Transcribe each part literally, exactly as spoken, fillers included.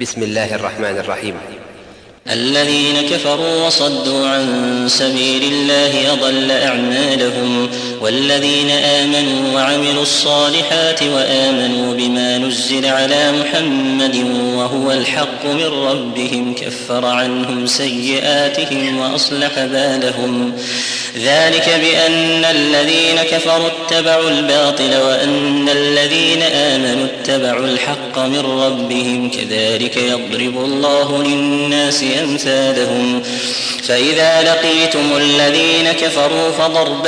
بسم الله الرحمن الرحيم. الذين كفروا وصدوا عن سبيل الله أضل أعمالهم، والذين آمنوا وعملوا الصالحات وآمنوا بما نزل على محمد وهو الحق من ربهم كفر عنهم سيئاتهم وأصلح بالهم. ذلك بأن الذين كفروا اتبعوا الباطل وأن الذين آمنوا اتبعوا الحق من ربهم، كذلك يضرب الله للناس أمثالهم. فإذا لقيتم الذين كفروا فضرب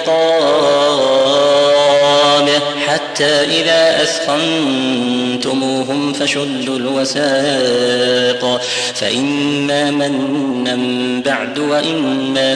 الرقاب حتى إذا أثخنتموهم فشدوا الوثاق، فإما منا بعد وإما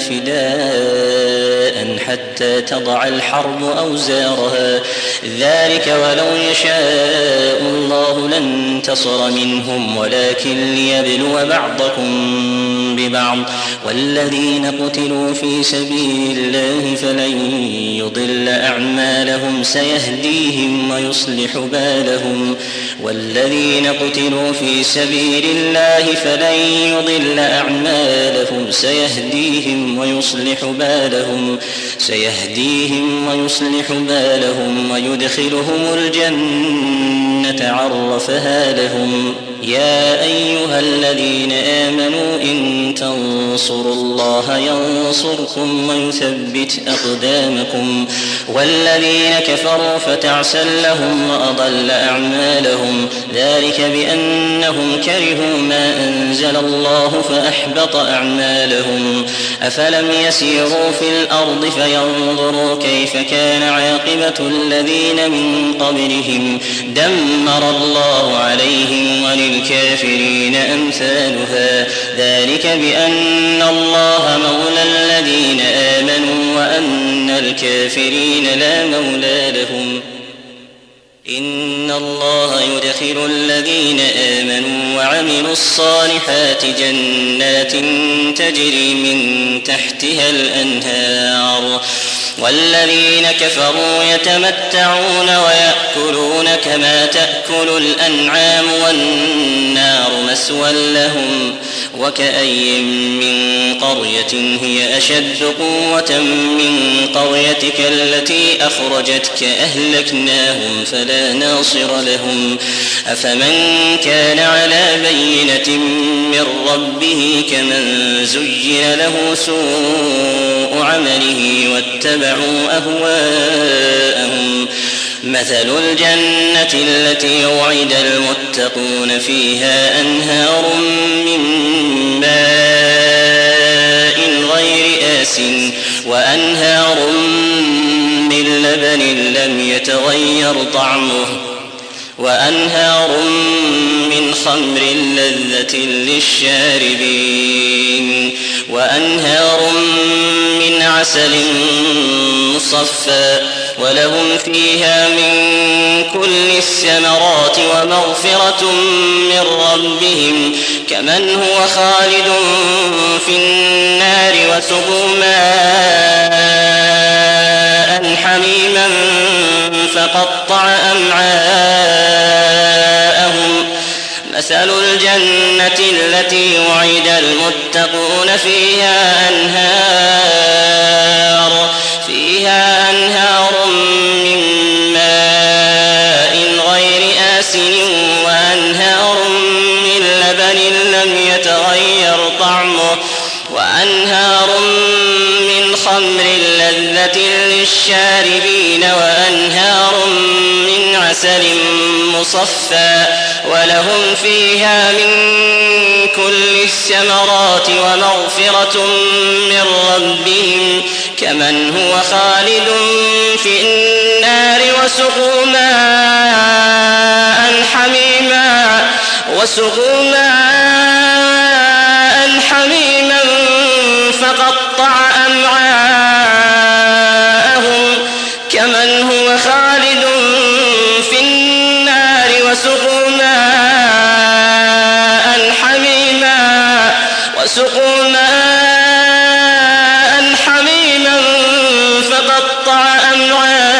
فداء حتى تضع الحرب أوزارها، ذلك ولو يشاء الله لانتصر منهم ولكن ليبلو بعضكم ببعض. والذين قتلوا في سبيل الله فلن يضل أعمالهم سيهديهم ويصلح بالهم. والذين قتلوا في سبيل الله فلن يضل أعمالهم سيهديهم ويصلح بالهم سيهديهم ويصلح بالهم ويدخلهم الجنة عرفها لهم. يا أيها الذين آمنوا إن تنصروا الله ينصركم ويثبت أقدامكم. والذين كفروا فتعسا لهم وأضل أعمالهم، ذلك بأنهم كرهوا ما أنزل الله فأحبط أعمالهم. أفلم يسيروا في الأرض فينظروا كيف كان عاقبة الذين من قبلهم، دمر الله عليهم وللكافرين أمثالها. ذلك بأن الله مولى الذين آمنوا وأن الكافرين لا مولى لهم. إن الله يدخل الذين آمنوا وعملوا الصالحات جنات تجري من تحتها الأنهار، والذين كفروا يتمتعون ويأكلون كما تأكل الأنعام والنار مثوى لهم. وكأي من قرية هي أشد قوة من قريتك التي أخرجتك أهلكناهم فلا ناصر لهم. أفمن كان على بينة من ربه كمن زين له سوء عمله واتبعوا أهواءهم. مثل الجنة التي وعد المتقون فيها أنهار من ماء غير آسٍ وأنهار من لبن لم يتغير طعمه وأنهار من خمر لذة للشاربين وأنهار من عسل مصفى ولهم فيها من كل الثمرات ومغفرة من ربهم كمن هو خالد في النار وسقوا ماء حميما فقطع أمعاءهم. مثل الجنة التي وعد المتقون فيها أنهار فيها أنهار من ماء غير آسن وأنهار من لبن لم يتغير طعمه وأنهار من خمر لذة للشاربين وأنهار من عسل مصفى ولهم فيها من كل الثمرات ومغفرة من ربهم كمن هو خالد في النار وسقوا ماء حميما وسقوا ماء حميما فقطع أمعاءهم كمن هو خالد في النار وسقوا ماء حميما وسقوا ماء حميما فقطع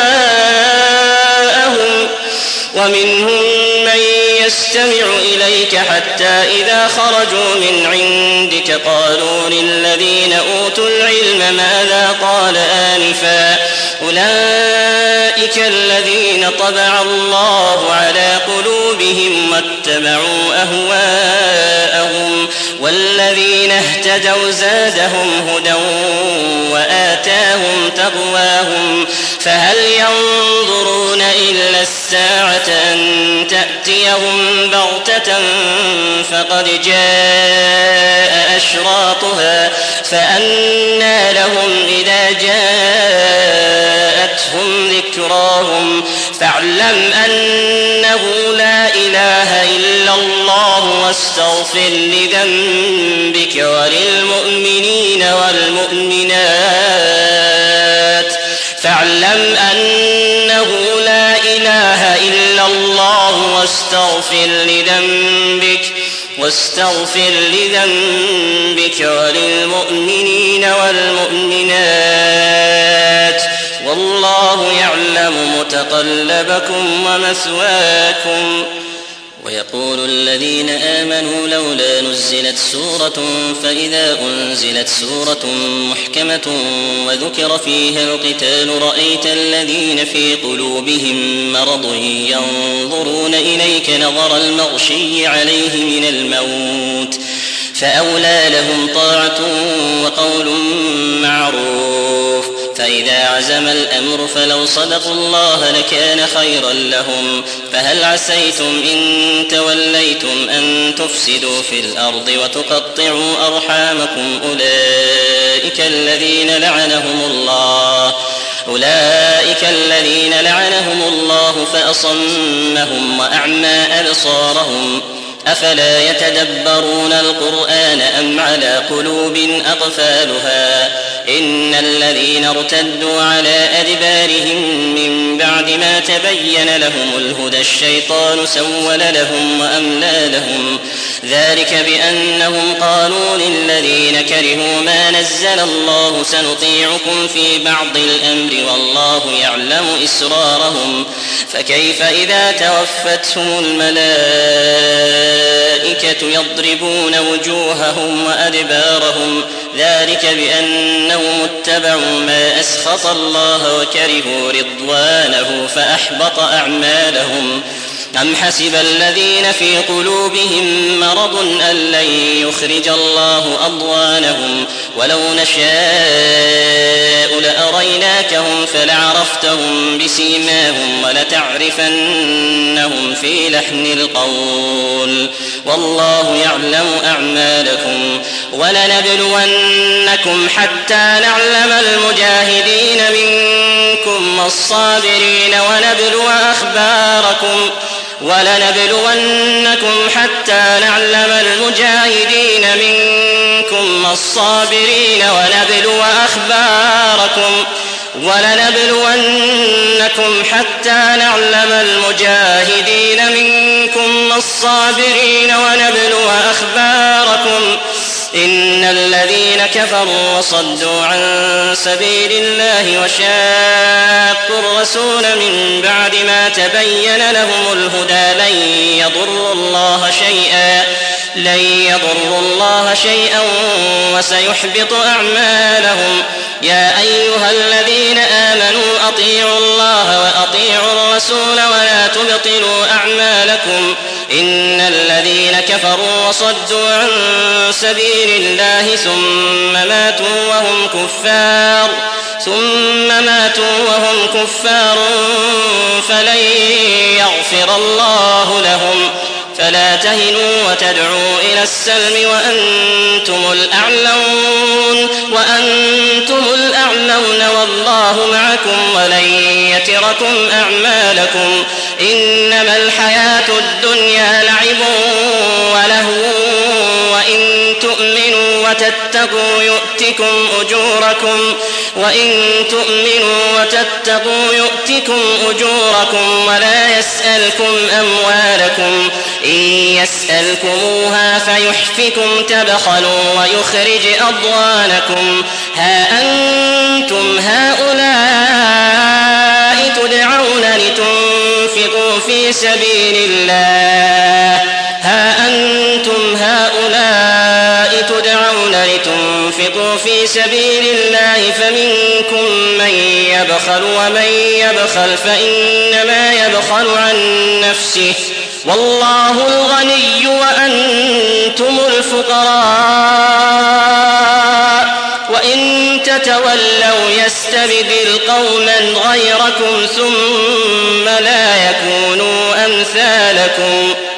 أمعاءهم. ومنهم من يستمع إليك حتى إذا خرجوا من عندك قالوا للذين أوتوا العلم ماذا قال آنفا أولئك الذين طبع الله على قلوبهم واتبعوا أهواءهم والذين اهتدوا زادهم هدى وآتاهم تقواهم فهل ينظرون إلا الساعة أن تأتيهم بغتة فقد جاء أشراطها فأنى لهم إذا جاءتهم ذكراهم فاعلم أنه لا إله إلا الله واستغفر لذنبك وللمؤمنين والمؤمنات فاعلم أنه لا إله إلا الله واستغفر لذنبك واستغفر لذنبك وللمؤمنين والمؤمنات والله يعلم متقلبكم ومثواكم. ويقول الذين آمنوا لولا نزلت سورة فإذا أنزلت سورة محكمة وذكر فيها القتال رأيت الذين في قلوبهم مرض ينظرون إليك نظر المغشي عليه من الموت فأولى لهم طاعة وقول معروف فإذا عزم الأمر فلو صدقوا الله لكان خيرا لهم فهل عسيتم إن توليتم أن تفسدوا في الأرض وتقطعوا أرحامكم أولئك الذين لعنهم الله أولئك الذين لعنهم الله فأصمهم وأعمى أبصارهم أفلا يتدبرون القرآن أم على قلوب أقفالها إن الذين ارتدوا على أدبارهم من بعد ما تبين لهم الهدى الشيطان سول لهم وأملى لهم ذلك بأنهم قالوا للذين كرهوا ما نزل الله سنطيعكم في بعض الأمر والله يعلم إسرارهم فكيف إذا توفتهم الملائكة يضربون وجوههم وأدبارهم ذلك بأنهم اتبعوا ما أسخط الله وكرهوا رضوانه فأحبط أعمالهم أم حسب الذين في قلوبهم مرض أن لن يخرج الله أضغانهم ولو نشاء لأريناكهم فلعرفتهم بسيماهم ولتعرفنهم في لحن القول والله يعلم أعمالكم ولنبلونكم حتى نعلم المجاهدين منكم والصابرين ونبلو أخباركم ولنبلونكم حتى نعلم المجاهدين منكم والصابرين ونبلو أخباركم ولنبلونكم حتى نعلم المجاهدين منكم والصابرين ونبلو أخباركم إن الذين كفروا وصدوا عن سبيل الله وشاقوا الرسول من بعد ما تبين لهم الهدى لن يضروا الله شيئا لن يضروا الله شيئا وسيحبط أعمالهم يا أيها الذين آمنوا أطيعوا الله وأطيعوا الرسول ولا تبطلوا أعمالكم إن الذين كفروا وصدوا عن سبيل الله ثم ماتوا وهم كفار ثم ماتوا وهم كفار فلن يغفر الله لهم فلا تهنوا وتدعوا إلى السلم وأنتم الأعلون وأنتم الأعلون والله معكم ولن يتركم أعمالكم إنما الحياة الدنيا لعب ولهو وإن تؤمنوا وتتقوا يؤتكم أجوركم وإن تؤمنوا وتتقوا يؤتكم أجوركم ولا يسألكم أموالكم إن يسألكموها فيحفكم تبخلوا ويخرج أضغانكم ها أنتم هؤلاء تدعون لتنفقوا في سبيل الله ها أنتم في سبيل الله فمنكم من يبخل ومن يبخل فإنما يبخل عن نفسه والله الغني وأنتم الفقراء وإن تتولوا يستبدل قوما غيركم ثم لا يكونوا أمثالكم